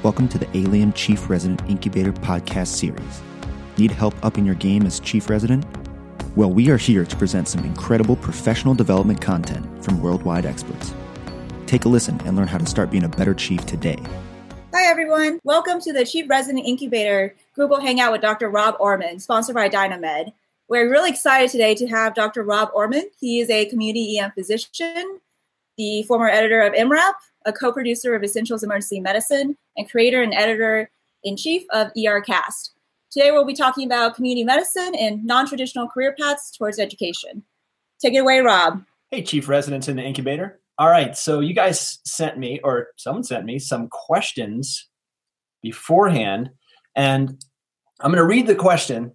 Welcome to the Alium Chief Resident Incubator podcast series. Need help upping your game as Chief Resident? Well, we are here to present some incredible professional development content from worldwide experts. Take a listen and learn how to start being a better chief today. Hi, everyone. Welcome to the Chief Resident Incubator Google Hangout with Dr. Rob Orman, sponsored by Dynamed. We're really excited today to have Dr. Rob Orman. He is a community EM physician, the former editor of MRAP, a co-producer of Essentials Emergency Medicine, and creator and editor-in-chief of ERCast. Today, we'll be talking about community medicine and non-traditional career paths towards education. Take it away, Rob. Hey, Chief Residents in the Incubator. All right, so you guys sent me, or someone sent me, some questions beforehand, and I'm going to read the question.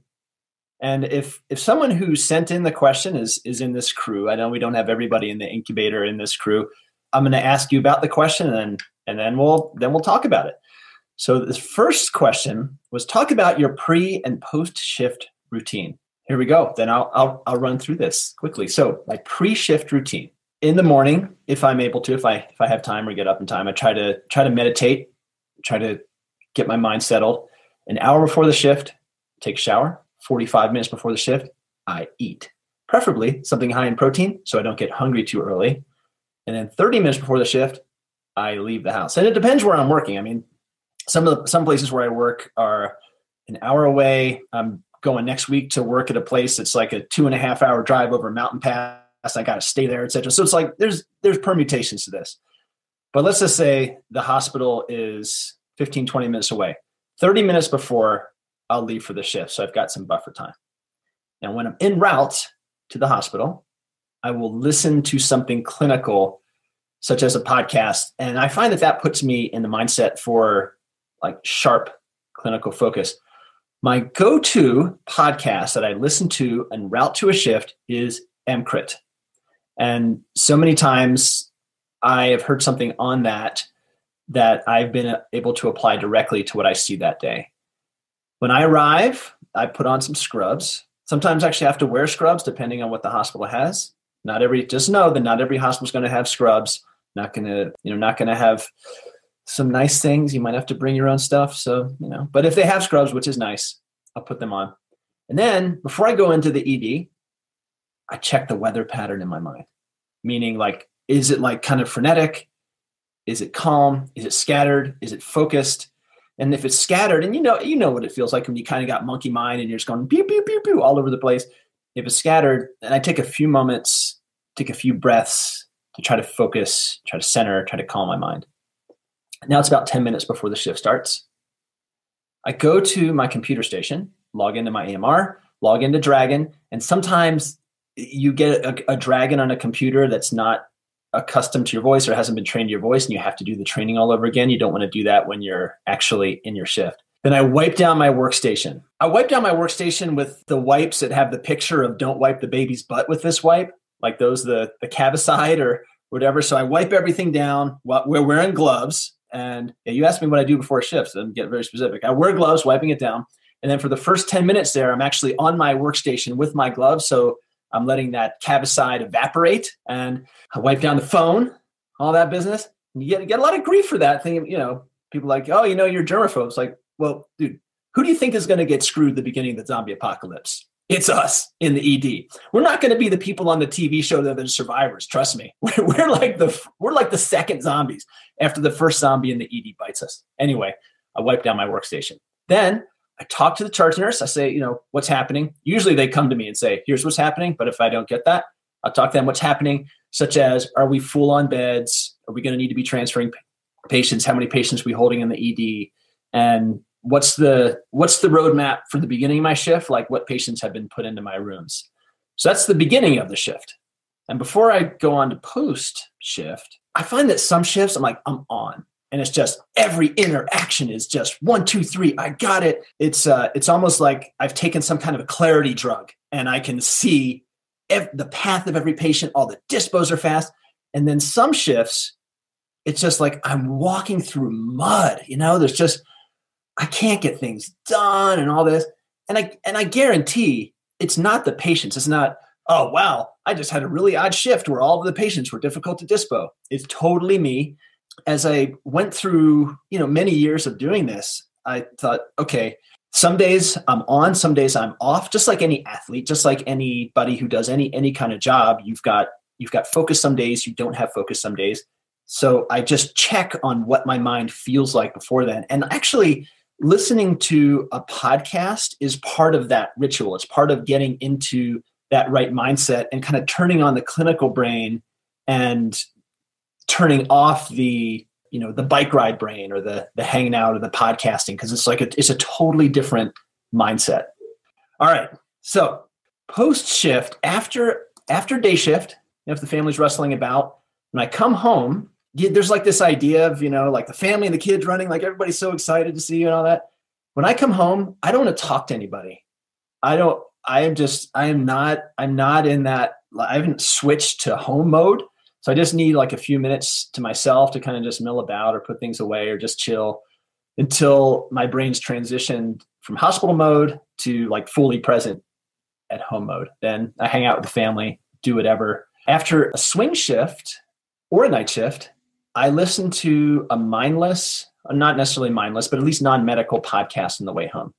And if someone who sent in the question is in this crew, I know we don't have everybody in the incubator in this crew, I'm going to ask you about the question, and then we'll talk about it. So the first question was, talk about your pre and post shift routine. Here we go. Then I'll run through this quickly. So my pre-shift routine in the morning, if I'm able to, if I have time or get up in time, I try to meditate, try to get my mind settled. An hour before the shift, take a shower. 45 minutes before the shift, I eat, preferably something high in protein so I don't get hungry too early. And then 30 minutes before the shift, I leave the house. And it depends where I'm working. I mean, some places where I work are an hour away. I'm going next week to work at a place that's like a 2.5 hour drive over a mountain pass. I got to stay there, etc. So it's like there's permutations to this. But let's just say the hospital is 15, 20 minutes away. 30 minutes before, I'll leave for the shift. So I've got some buffer time. Now, when I'm en route to the hospital, I will listen to something clinical, such as a podcast. And I find that puts me in the mindset for like sharp clinical focus. My go-to podcast that I listen to en route to a shift is EMCrit. And so many times I have heard something on that I've been able to apply directly to what I see that day. When I arrive, I put on some scrubs. Sometimes I actually have to wear scrubs depending on what the hospital has. Just know that not every hospital is going to have scrubs. Not going to have some nice things. You might have to bring your own stuff. So, but if they have scrubs, which is nice, I'll put them on. And then before I go into the ED, I check the weather pattern in my mind. Meaning, like, is it like kind of frenetic? Is it calm? Is it scattered? Is it focused? And if it's scattered, and you know what it feels like when you kind of got monkey mind and you're just going pew, pew, pew, pew all over the place. If it's scattered, then I take a few moments, take a few breaths to try to focus, try to center, try to calm my mind. Now it's about 10 minutes before the shift starts. I go to my computer station, log into my EMR, log into Dragon, and sometimes you get a Dragon on a computer that's not accustomed to your voice or hasn't been trained to your voice, and you have to do the training all over again. You don't want to do that when you're actually in your shift. Then I wipe down my workstation. I wipe down my workstation with the wipes that have the picture of don't wipe the baby's butt with this wipe, like those, the Cabicide or whatever. So I wipe everything down. We're wearing gloves. And you asked me what I do before shifts, so I'm getting very specific. I wear gloves, wiping it down. And then for the first 10 minutes there, I'm actually on my workstation with my gloves. So I'm letting that Cabicide evaporate, and I wipe down the phone, all that business. And you get a lot of grief for that thing. People like, oh, you're germaphobe. It's like, well, dude, who do you think is going to get screwed at the beginning of the zombie apocalypse? It's us in the ED. We're not going to be the people on the TV show that are the survivors. Trust me. We're like the second zombies after the first zombie in the ED bites us. Anyway, I wipe down my workstation. Then I talk to the charge nurse. I say, what's happening? Usually they come to me and say, here's what's happening. But if I don't get that, I'll talk to them what's happening, such as, are we full on beds? Are we going to need to be transferring patients? How many patients are we holding in the ED? And what's the roadmap for the beginning of my shift? Like, what patients have been put into my rooms? So that's the beginning of the shift. And before I go on to post shift, I find that some shifts I'm on. And it's just every interaction is just 1, 2, 3. I got it. It's almost like I've taken some kind of a clarity drug, and I can see the path of every patient. All the dispos are fast. And then some shifts, it's just like I'm walking through mud. There's just, I can't get things done and all this. And I guarantee it's not the patients. It's not, oh, wow, I just had a really odd shift where all of the patients were difficult to dispo. It's totally me. as I went through, many years of doing this, I thought, okay, some days I'm on, some days I'm off, just like any athlete, just like anybody who does any kind of job. You've got focus some days, you don't have focus some days. So I just check on what my mind feels like before then. And actually listening to a podcast is part of that ritual. It's part of getting into that right mindset and kind of turning on the clinical brain and turning off the bike ride brain or the hanging out or the podcasting, because it's a totally different mindset. All right. So post shift, after day shift, if the family's wrestling about, when I come home, there's like this idea of, like the family and the kids running, like everybody's so excited to see you and all that. When I come home, I don't want to talk to anybody. I'm not in that, I haven't switched to home mode. So I just need like a few minutes to myself to kind of just mill about or put things away or just chill until my brain's transitioned from hospital mode to like fully present at home mode. Then I hang out with the family, do whatever. After a swing shift or a night shift, I listen to a mindless, not necessarily mindless, but at least non-medical podcast on the way home.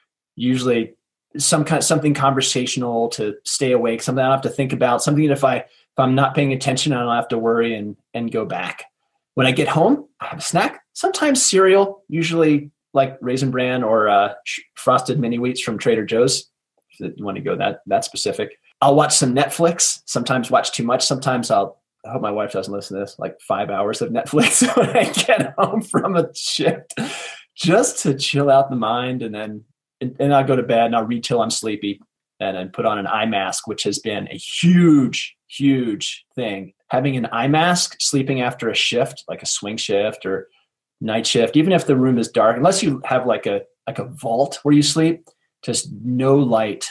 Usually something conversational to stay awake, something I don't have to think about, something that if I'm not paying attention, I don't have to worry and go back. When I get home, I have a snack, sometimes cereal, usually like Raisin Bran or Frosted Mini Wheats from Trader Joe's, if you want to go that specific. I'll watch some Netflix, sometimes watch too much. Sometimes I hope my wife doesn't listen to this, like 5 hours of Netflix when I get home from a shift, just to chill out the mind. And then I'll go to bed and I'll read till I'm sleepy and then put on an eye mask, which has been a huge, huge thing. Having an eye mask, sleeping after a shift, like a swing shift or night shift, even if the room is dark, unless you have like a vault where you sleep, just no light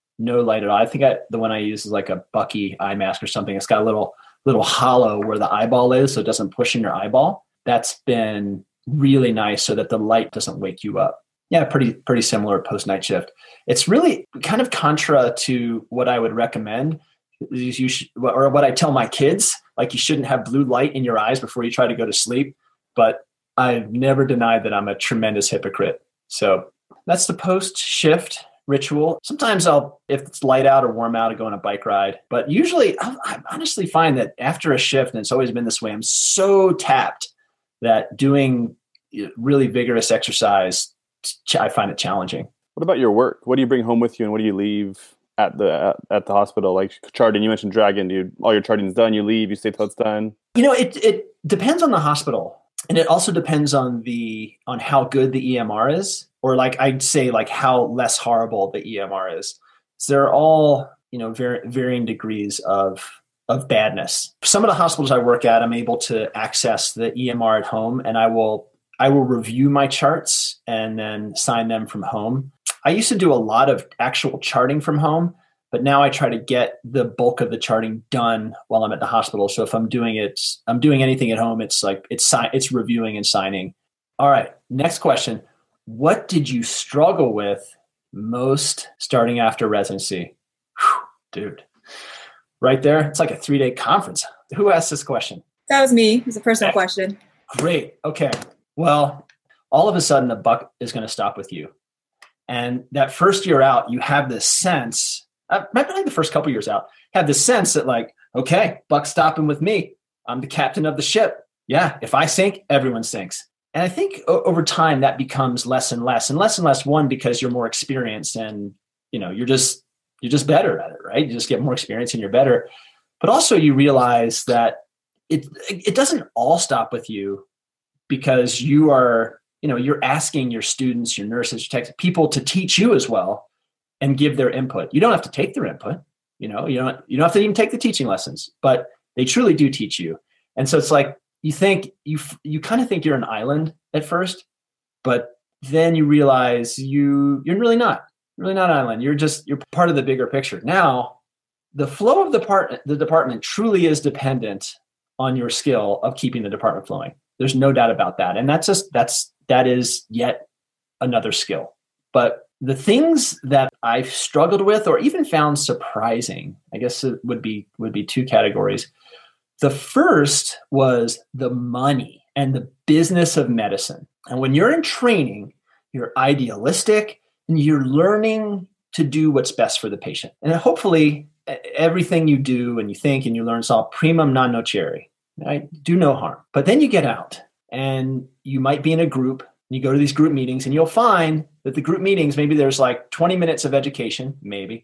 at all. I think the one I use is like a Bucky eye mask or something. It's got a little hollow where the eyeball is, so it doesn't push in your eyeball. That's been really nice so that the light doesn't wake you up. Yeah, pretty similar post night shift. It's really kind of contra to what I would recommend. You should, or what I tell my kids, like you shouldn't have blue light in your eyes before you try to go to sleep. But I've never denied that I'm a tremendous hypocrite. So that's the post shift ritual. Sometimes if it's light out or warm out, I go on a bike ride. But usually I honestly find that after a shift, and it's always been this way, I'm so tapped that doing really vigorous exercise, I find it challenging. What about your work? What do you bring home with you, and what do you leave at the hospital? Like charting, you mentioned Dragon. All your charting's done. You leave. You stay till it's done. It depends on the hospital, and it also depends on how good the EMR is, or like I'd say like how less horrible the EMR is. So they're all varying degrees of badness. Some of the hospitals I work at, I'm able to access the EMR at home, and I will review my charts and then sign them from home. I used to do a lot of actual charting from home, but now I try to get the bulk of the charting done while I'm at the hospital. So if I'm doing anything at home, it's like it's reviewing and signing. All right, next question. What did you struggle with most starting after residency? Whew, dude, right there. It's like a 3-day conference. Who asked this question? That was me. It was a personal question. Great. Okay. Well, all of a sudden the buck is going to stop with you. And that first year out, you have this sense, maybe the first couple years out, have this sense that like, okay, buck's stopping with me. I'm the captain of the ship. Yeah, if I sink, everyone sinks. And I think over time that becomes less and less. One, because you're more experienced and you're just better at it, right? You just get more experience and you're better. But also you realize that it doesn't all stop with you, because you are, you're asking your students, your nurses, your techs, people to teach you as well and give their input. You don't have to take their input, you don't have to even take the teaching lessons, but they truly do teach you. And so it's like, you think you kind of think you're an island at first, but then you realize you're really not an island. You're part of the bigger picture. Now, the flow of the department truly is dependent on your skill of keeping the department flowing. There's no doubt about that. And that is yet another skill. But the things that I've struggled with or even found surprising, I guess it would be 2 categories. The first was the money. and the business of medicine. And when you're in training, you're idealistic and you're learning to do what's best for the patient. And hopefully everything you do and you think and you learn is all primum non nocere, right? Do no harm. But then you get out and you might be in a group. You go to these group meetings and you'll find that the group meetings, maybe there's like 20 minutes of education, maybe,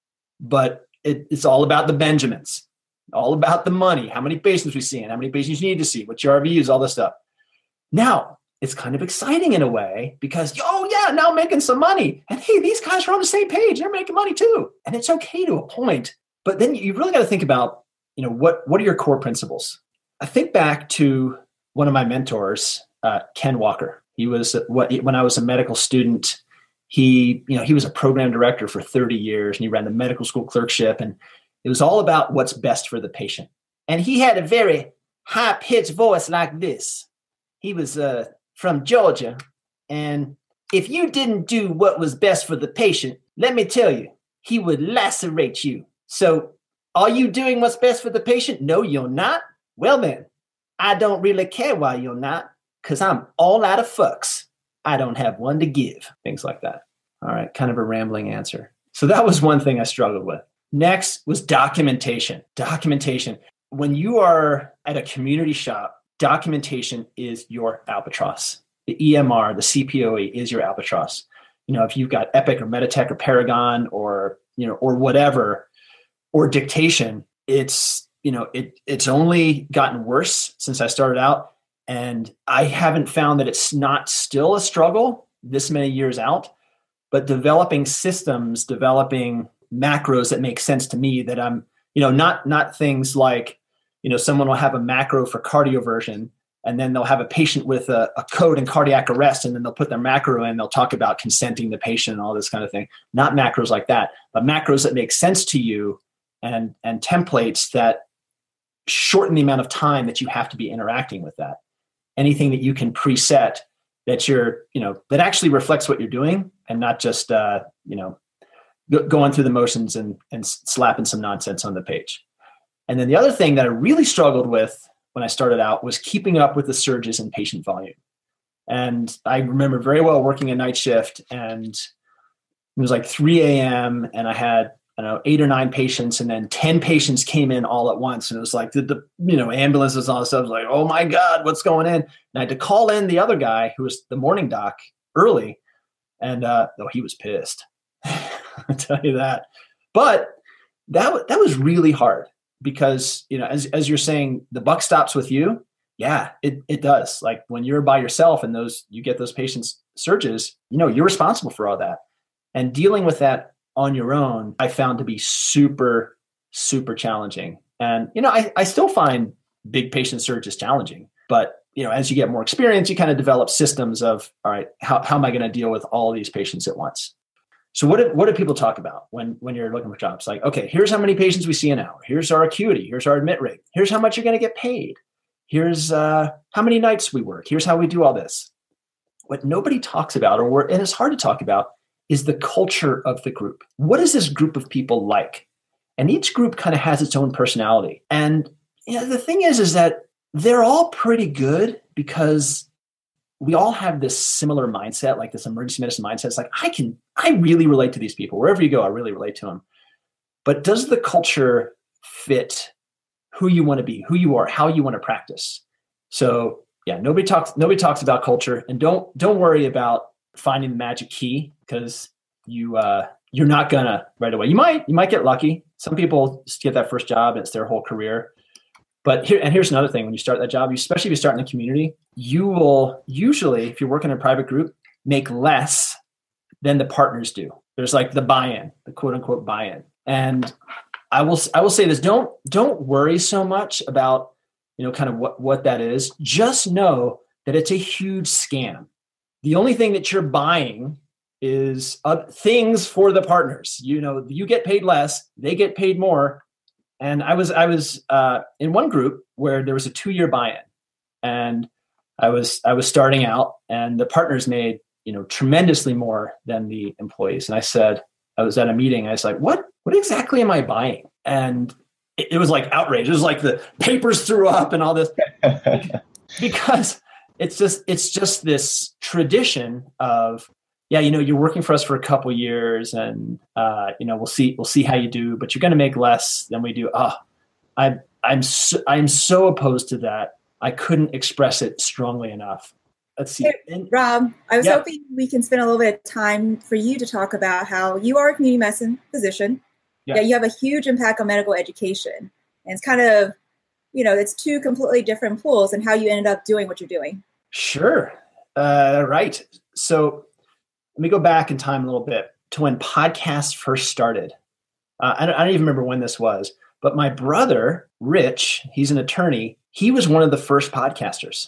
but it's all about the Benjamins, all about the money, how many patients we see and how many patients you need to see, what's your RVUs, all this stuff. Now, it's kind of exciting in a way because, oh yeah, now I'm making some money. And hey, these guys are on the same page. They're making money too. And it's okay to a point. But then you really got to think about, what are your core principles? I think back to one of my mentors, Ken Walker. He was when I was a medical student, he was a program director for 30 years and he ran the medical school clerkship. And it was all about what's best for the patient. And he had a very high-pitched voice like this. He was from Georgia. And if you didn't do what was best for the patient, let me tell you, he would lacerate you. So are you doing what's best for the patient? No, you're not. Well, then, I don't really care why you're not, because I'm all out of fucks. I don't have one to give. Things like that. All right, kind of a rambling answer. So that was one thing I struggled with. Next was documentation. Documentation. When you are at a community shop, documentation is your albatross. The EMR, the CPOE is your albatross. If you've got Epic or Meditech or Paragon or whatever, or dictation, it's only gotten worse since I started out. And I haven't found that it's not still a struggle this many years out, but developing systems, developing macros that make sense to me that I'm, not things like, someone will have a macro for cardioversion and then they'll have a patient with a code in cardiac arrest and then they'll put their macro in, they'll talk about consenting the patient and all this kind of thing. Not macros like that, but macros that make sense to you and templates that shorten the amount of time that you have to be interacting with that. Anything that you can preset that that actually reflects what you're doing and not just, going through the motions and slapping some nonsense on the page. And then the other thing that I really struggled with when I started out was keeping up with the surges in patient volume. And I remember very well working a night shift and it was like 3 a.m. and I had, 8 or 9 patients and then 10 patients came in all at once. And it was like the ambulances and all this stuff. I was like, oh my God, what's going in? And I had to call in the other guy who was the morning doc early. And he was pissed. I'll tell you that. But that was really hard because, as you're saying, the buck stops with you. Yeah, it does. Like when you're by yourself and you get those patients surges, you're responsible for all that. And dealing with that on your own, I found to be super, super challenging. And, I still find big patient surges challenging, but, as you get more experience, you kind of develop systems of, all right, how am I going to deal with all these patients at once? So what do people talk about when you're looking for jobs? Like, okay, here's how many patients we see an hour. Here's our acuity. Here's our admit rate. Here's how much you're going to get paid. Here's how many nights we work. Here's how we do all this. What nobody talks about, and it's hard to talk about, is the culture of the group. What is this group of people like? And each group kind of has its own personality. And the thing is that they're all pretty good because we all have this similar mindset, like this emergency medicine mindset. It's like, I really relate to these people. Wherever you go, I really relate to them. But does the culture fit who you want to be, who you are, how you want to practice? So yeah, nobody talks about culture, and don't worry about finding the magic key because you're not gonna right away. You might get lucky. Some people just get that first job and it's their whole career. But here's another thing: when you start that job, especially if you start in the community, you will usually, if you're working in a private group, make less than the partners do. There's like the buy-in, the quote unquote buy-in. And I will say this: don't worry so much about kind of what that is. Just know that it's a huge scam. The only thing that you're buying is things for the partners. You get paid less, they get paid more. And I was in one group where there was a 2-year buy-in, and I was starting out, and the partners made tremendously more than the employees. And I was at a meeting. I was like, what exactly am I buying? And it was like outrage. It was like the papers threw up and all this because it's just this tradition of, yeah, you're working for us for a couple years, and we'll see how you do, but you're going to make less than we do. I'm so opposed to that. I couldn't express it strongly enough. Let's see. Hey, Rob, I was hoping we can spend a little bit of time for you to talk about how you are a community medicine physician. Yeah, you have a huge impact on medical education. And it's kind of, it's two completely different pools, and how you ended up doing what you're doing. Sure. Right. So let me go back in time a little bit to when podcasts first started. I don't even remember when this was, but my brother, Rich, he's an attorney. He was one of the first podcasters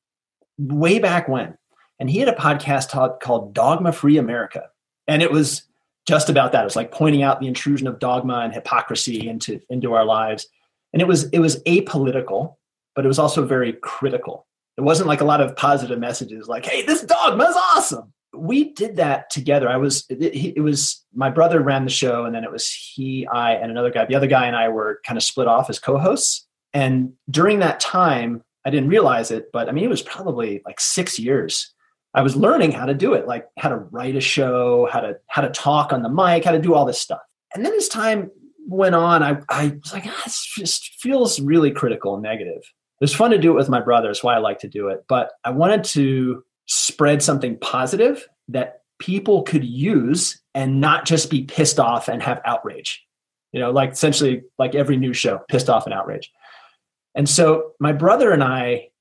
way back when. And he had a podcast called Dogma Free America. And it was just about that. It was like pointing out the intrusion of dogma and hypocrisy into our lives. And it was apolitical, but it was also very critical. It wasn't like a lot of positive messages like, hey, this dogma is awesome. We did that together. It was my brother ran the show, and then it was he, I, and another guy. The other guy and I were kind of split off as co-hosts. And during that time, I didn't realize it, but it was probably like 6 years. I was learning how to do it, like how to write a show, how to talk on the mic, how to do all this stuff. And then as time went on, I was like, this just feels really critical and negative. It was fun to do it with my brother. That's why I like to do it. But I wanted to spread something positive that people could use and not just be pissed off and have outrage. Like essentially like every news show, pissed off and outrage. And so my brother and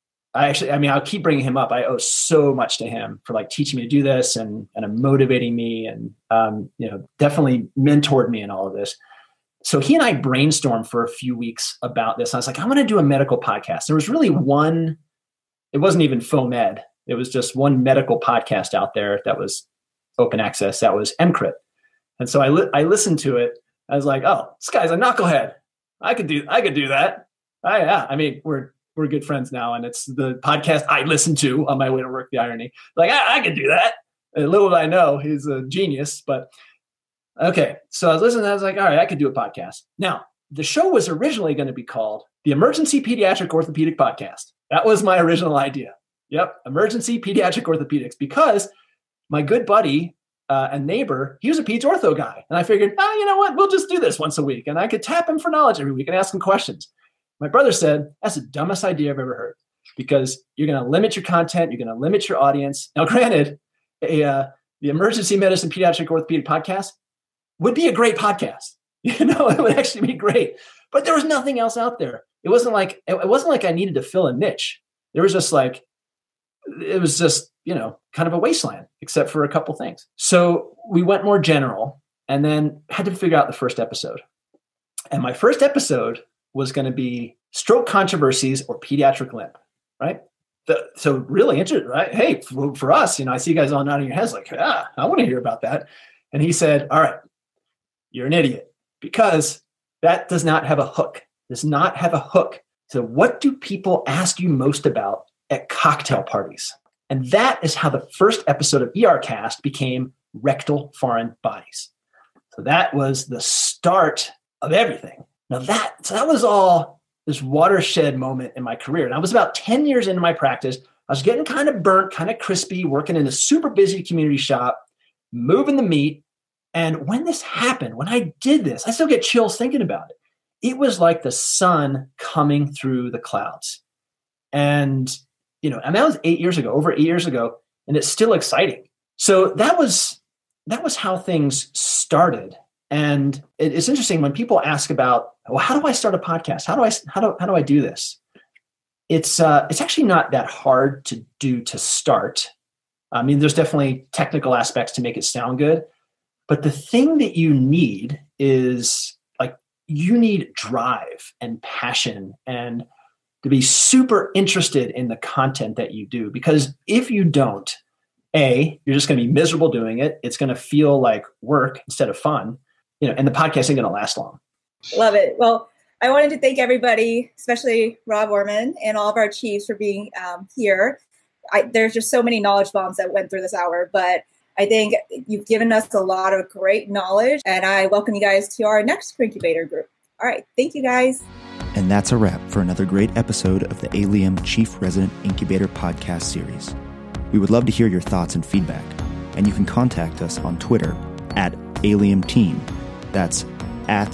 I'll keep bringing him up. I owe so much to him for like teaching me to do this and motivating me and, definitely mentored me in all of this. So he and I brainstormed for a few weeks about this. I was like, I want to do a medical podcast. There was really one, it wasn't even FOAMed. It was just one medical podcast out there that was open access. That was MCRIT. And so I listened to it. I was like, oh, this guy's a knucklehead. I could do that. Yeah. We're good friends now. And it's the podcast I listen to on my way to work, the irony. Like, I could do that. And little did I know, he's a genius. But okay. So I was listening. I was like, all right, I could do a podcast. Now, the show was originally going to be called the Emergency Pediatric Orthopedic Podcast. That was my original idea. Yep. Emergency Pediatric Orthopedics, because my good buddy and neighbor, he was a peds ortho guy. And I figured, you know what? We'll just do this once a week. And I could tap him for knowledge every week and ask him questions. My brother said, that's the dumbest idea I've ever heard, because you're going to limit your content. You're going to limit your audience. Now, granted, the Emergency Medicine Pediatric Orthopedic Podcast would be a great podcast. It would actually be great. But there was nothing else out there. It wasn't like I needed to fill a niche. There was just like, it was just, kind of a wasteland, except for a couple things. So we went more general and then had to figure out the first episode. And my first episode was going to be stroke controversies or pediatric limp, right? So really interesting, right? Hey, for us, I see you guys all nodding your heads like, I want to hear about that. And he said, all right, you're an idiot, because that does not have a hook. Does not have a hook. So what do people ask you most about at cocktail parties? And that is how the first episode of ERcast became Rectal Foreign Bodies. So that was the start of everything. Now that was all this watershed moment in my career. And I was about 10 years into my practice. I was getting kind of burnt, kind of crispy, working in a super busy community shop, moving the meat. And when this happened, when I did this, I still get chills thinking about it. It was like the sun coming through the clouds. And, that was over 8 years ago, and it's still exciting. So that was how things started. And it's interesting when people ask about, well, how do I start a podcast? How do I do this? It's actually not that hard to do to start. There's definitely technical aspects to make it sound good, but the thing that you need is you need drive and passion and to be super interested in the content that you do. Because if you don't, you're just going to be miserable doing it. It's going to feel like work instead of fun, and the podcast ain't going to last long. Love it. Well, I wanted to thank everybody, especially Rob Orman and all of our chiefs, for being here. There's just so many knowledge bombs that went through this hour, but I think you've given us a lot of great knowledge, and I welcome you guys to our next incubator group. All right. Thank you, guys. And that's a wrap for another great episode of the Alium Chief Resident Incubator podcast series. We would love to hear your thoughts and feedback, and you can contact us on Twitter at Alium Team. That's at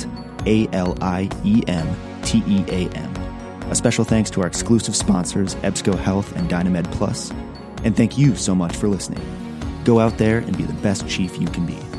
ALIEMTEAM. A special thanks to our exclusive sponsors, EBSCO Health and Dynamed Plus. And thank you so much for listening. Go out there and be the best chief you can be.